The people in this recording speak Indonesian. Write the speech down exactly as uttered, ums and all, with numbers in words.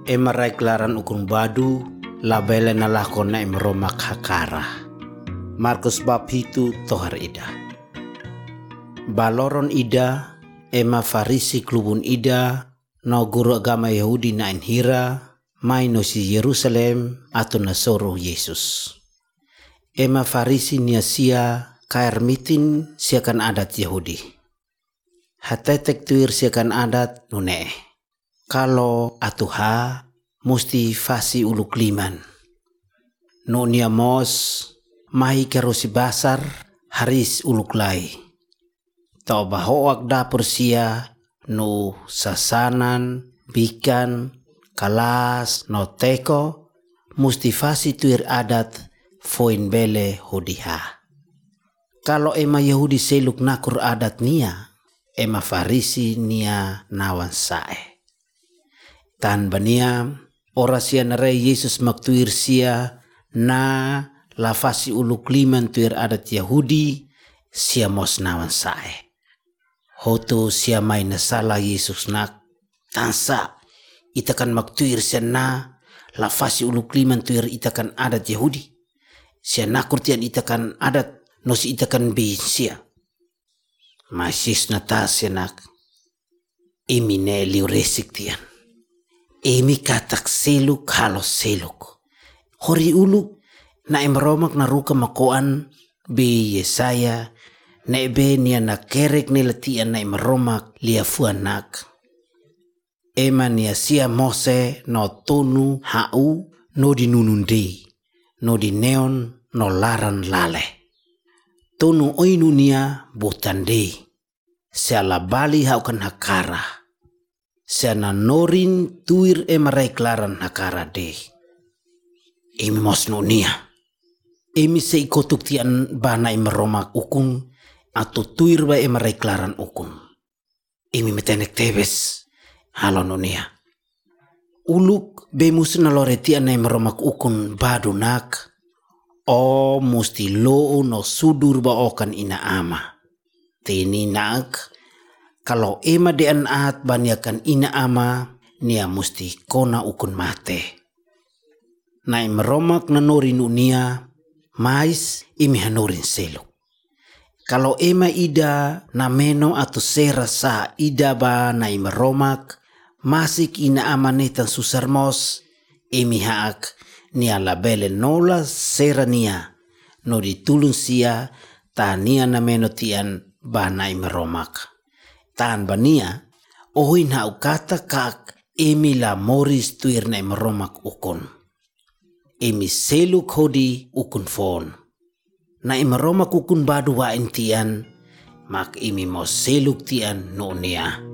Emarai kelaran ukun badu labele na lakon na imromak hakara. Markus bab hitu tohar ida. Baloron ida ema farisi klubun ida no guru agama Yahudi na inhira mai no si Yerusalem atau na soro Yesus. Ema farisi nia sia kair mitin siakan adat Yahudi. Hatetek tuir siakan adat nune. Kalau atuha musti fasi uluk liman. Nunia mos mahi kerosi basar haris uluk lai. Tau bahoak dapur sia nu sasanan, bikan, kalas, no teko musti fasi tuir adat foin bele hodiha. Kalau ema Yahudi seluk nakur adat nia, ema farisi nia nawan sae. Tan bania ora sia nare Yesus maktuir sia na lafasi uluk liman tuir adat Yahudi sia mos nawan sae. Hoto sia mai nasala Yesus nak tansa itakan maktuir sia na lafasi uluk liman tuir itakan adat Yahudi. Sia nakur tian itakan adat nos itakan bin sia. Masis na ta sia nak imine liu resik tian. Emi katak seluk halos seluk. Hori uluk na emromak na ruka makoan be Yesaya na ebe nia na kerek ni latian na emromak lia fuanak. Ema nia sia mose no tonu hau no di nunundi no di neon no laran lale. Tonu oinu nia botande. Siala bali hau kan hakara. Siana norin tuir emarai klaran hakara de. Emi mos no nia. Emi se ikotuk tian bana emeromak ukun atau tuir ba emarai klaran ukun. Emi metenek tebes halo no nia. Uluk bemus na lore tian emeromak ukun badu nak. O musti loo no sudur ba okan ina ama. Tini nak. Kalau ema dean at banyakan ina ama nia musti kona ukun mate. Na imromak na norin unia mais imi hanorin seluk. Kalau ema ida na meno atau serasa ida ba na imromak masik ina ama netan susarmos imi haak nia labele nola sera nia no ditulun sia ta nia na meno tian ba na imromak. Tan bania ohin hau kata kak emi la moris tuir na meromak ukun. Emi seluk hodi ukun fon. Na meromak ukun badu wa intian mak emi mo seluk tian no nia.